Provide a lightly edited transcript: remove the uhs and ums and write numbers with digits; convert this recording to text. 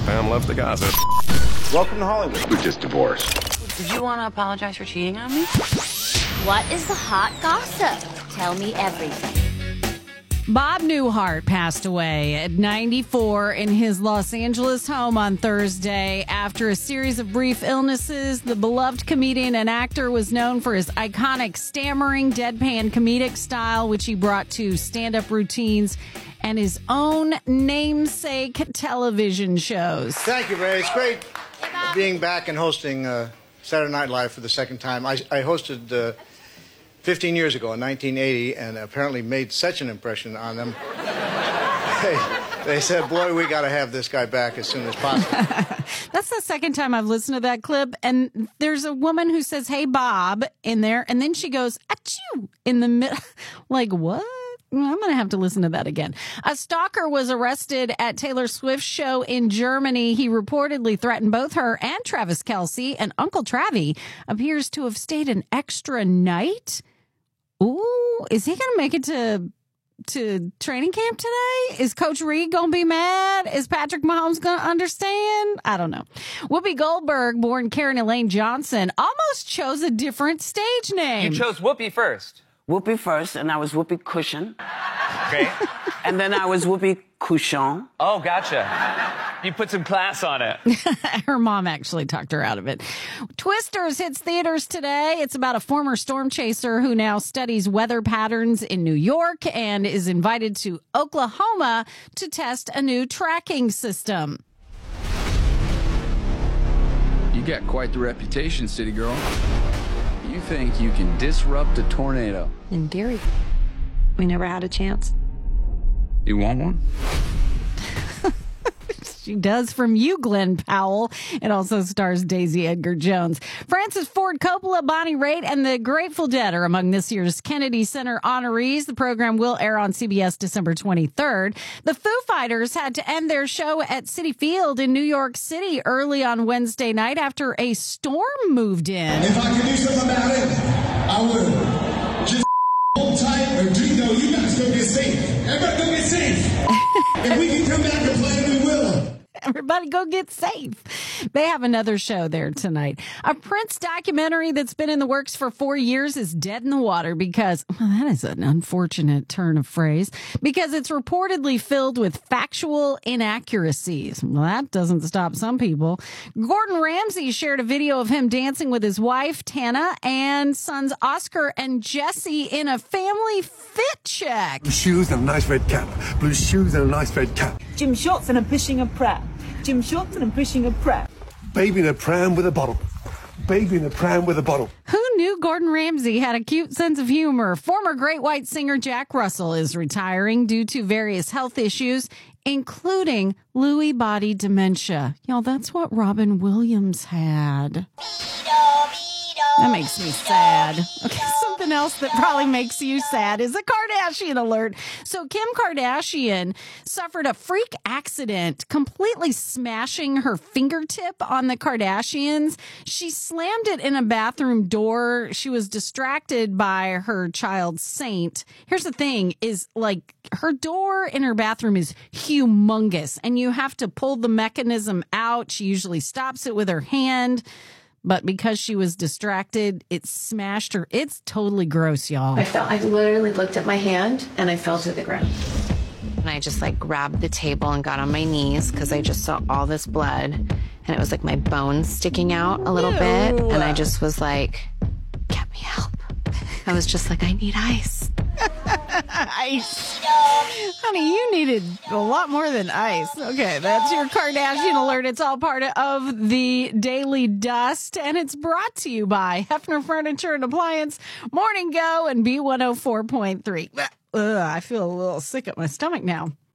Pam loves the gossip. Welcome to Hollywood. We just divorced. Did you want to apologize for cheating on me? What is the hot gossip? Tell me everything. Bob Newhart passed away at 94 in his Los Angeles home on Thursday. After a series of brief illnesses, the beloved comedian and actor was known for his iconic stammering, deadpan comedic style, which he brought to stand-up routines and his own namesake television shows. Thank you, Ray. It's great being back and hosting Saturday Night Live for the second time. I hosted 15 years ago in 1980 and apparently made such an impression on them. They said, boy, we got to have this guy back as soon as possible. That's the second time I've listened to that clip. And there's a woman who says, hey, Bob, in there. And then she goes, achoo, in the middle. Like, what? I'm going to have to listen to that again. A stalker was arrested at Taylor Swift's show in Germany. He reportedly threatened both her and Travis Kelce, and Uncle Travie appears to have stayed an extra night. Ooh, is he going to make it to training camp today? Is Coach Reed going to be mad? Is Patrick Mahomes going to understand? I don't know. Whoopi Goldberg, born Karen Elaine Johnson, almost chose a different stage name. You chose Whoopi first. Whoopi first, and I was Whoopi Cushion. Okay. And then I was Whoopi Cushion. Oh, gotcha. You put some class on it. Her mom actually talked her out of it. Twisters hits theaters today. It's about a former storm chaser who now studies weather patterns in New York and is invited to Oklahoma to test a new tracking system. You got quite the reputation, city girl. You think you can disrupt a tornado? In theory, we never had a chance. You want one? She does from you, Glenn Powell. It also stars Daisy Edgar Jones. Francis Ford Coppola, Bonnie Raitt, and the Grateful Dead are among this year's Kennedy Center honorees. The program will air on CBS December 23rd. The Foo Fighters had to end their show at Citi Field in New York City early on Wednesday night after a storm moved in. If I could do something about it, I would. Just hold tight or no, you guys go get safe. Everybody go get safe. If we can come back and play, we will. Everybody go get safe. They have another show there tonight. A Prince documentary that's been in the works for 4 years is dead in the water because, well, that is an unfortunate turn of phrase, because it's reportedly filled with factual inaccuracies. Well, that doesn't stop some people. Gordon Ramsay shared a video of him dancing with his wife, Tana, and sons Oscar and Jesse in a family fit check. Blue shoes and a nice red cap. Blue shoes and a nice red cap. Gym shorts and I'm pushing a pram. Gym shorts and I'm pushing a pram. Baby in a pram with a bottle. Baby in a pram with a bottle. Who knew Gordon Ramsay had a cute sense of humor? Former Great White singer Jack Russell is retiring due to various health issues, including Lewy body dementia. Y'all, that's what Robin Williams had. That makes me sad. Okay, something else that probably makes you sad is a Kardashian alert. So Kim Kardashian suffered a freak accident, completely smashing her fingertip on the Kardashians. She slammed it in a bathroom door. She was distracted by her child Saint. Here's the thing is, like, her door in her bathroom is humongous, and you have to pull the mechanism out. She usually stops it with her hand. But because she was distracted, it smashed her. It's totally gross, y'all. I literally looked at my hand and I fell to the ground. And I just like grabbed the table and got on my knees because I just saw all this blood. And it was like my bones sticking out a little bit. And I just was like, get me help. I was just like, I need ice. Ice. Honey, you needed a lot more than ice. Okay, that's your Kardashian alert. It's all part of the Daily Dust, and it's brought to you by Hefner Furniture and Appliance, Morning Go, and B104.3. I feel a little sick at my stomach now.